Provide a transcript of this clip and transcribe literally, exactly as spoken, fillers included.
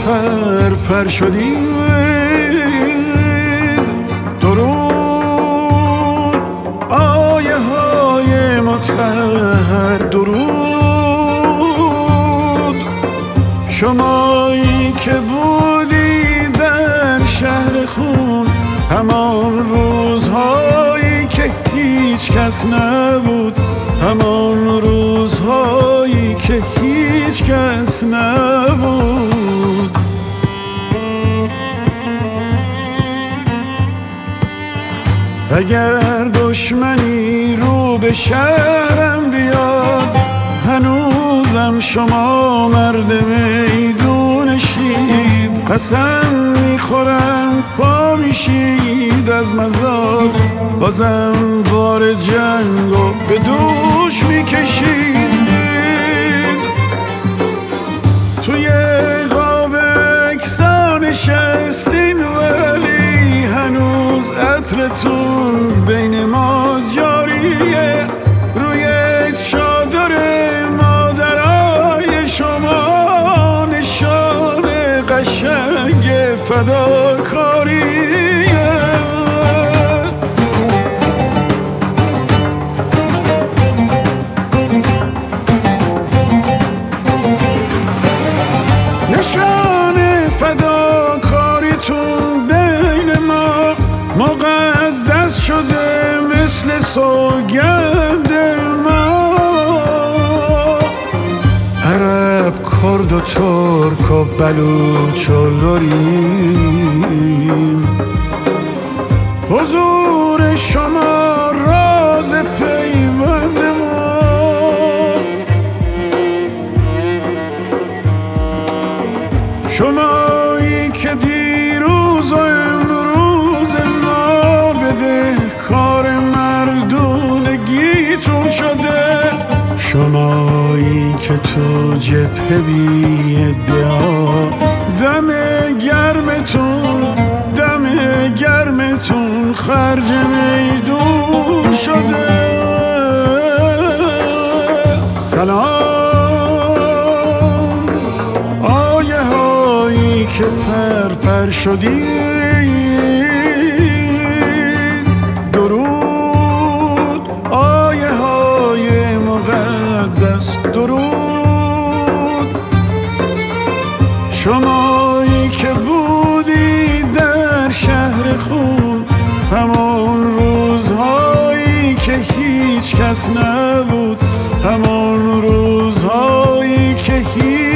پرپر شدید. درود آیه های مطهر، درود شمایی که بودی در شهر خون، همان روزهایی که هیچ کس نبود، همان روزهایی که هیچ کس نبود. اگر دشمنی رو به شهرم بیاد، هنوزم شما مرد میدونشید. قسم میخورم پا میشید از مزار، بازم بار جنگو به دوش میکشید. توی قاب اکسا نشستین ولی هنوز عطرتون بین ما جاریه. روی چادر مادرای شما نشان قشنگ فداکاریه. نشان فداکاریتون بین ما مقدس شده مثل سوگند ما. عرب، کرد و ترک و بلوچ و لوریم، حضور شما راز پیوند ما. شمایی که دیروز و امروز ما بده کار مردونگیتون شده. شمایی که تو جبهه بی ادعا، دم گرمتون دم گرمتون خرج میدون شده. سلام آیه هایی که پرپر شدید. درود آیه های مقدس، درود شمایی که بودی در شهر خون، همان روزهایی که هیچ کس نبود، همان روزهایی که هیچ